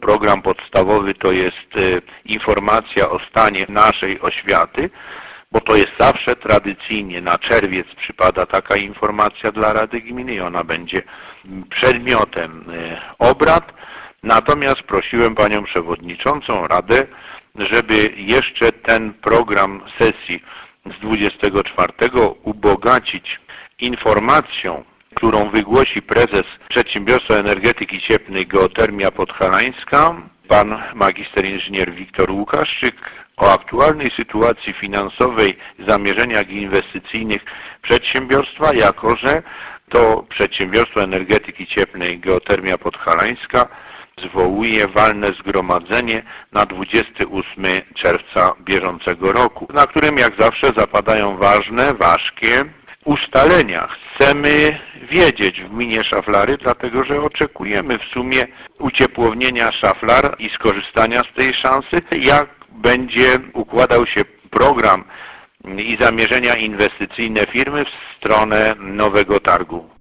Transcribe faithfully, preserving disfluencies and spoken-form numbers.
program podstawowy to jest informacja o stanie naszej oświaty, bo to jest zawsze tradycyjnie na czerwiec przypada taka informacja dla Rady Gminy i ona będzie przedmiotem obrad. Natomiast prosiłem Panią Przewodniczącą Radę, żeby jeszcze ten program sesji z dwudziestego czwartego ubogacić informacją, którą wygłosi prezes Przedsiębiorstwa Energetyki Cieplnej Geotermia Podhalańska, pan magister inżynier Wiktor Łukaszczyk, o aktualnej sytuacji finansowej, zamierzeniach inwestycyjnych przedsiębiorstwa, jako że to Przedsiębiorstwo Energetyki Cieplnej Geotermia Podhalańska zwołuje walne zgromadzenie na dwudziestego ósmego czerwca bieżącego roku, na którym jak zawsze zapadają ważne, ważkie ustalenia. Chcemy wiedzieć w gminie Szaflary, dlatego że oczekujemy w sumie uciepłownienia Szaflar i skorzystania z tej szansy, jak będzie układał się program i zamierzenia inwestycyjne firmy w stronę nowego targu.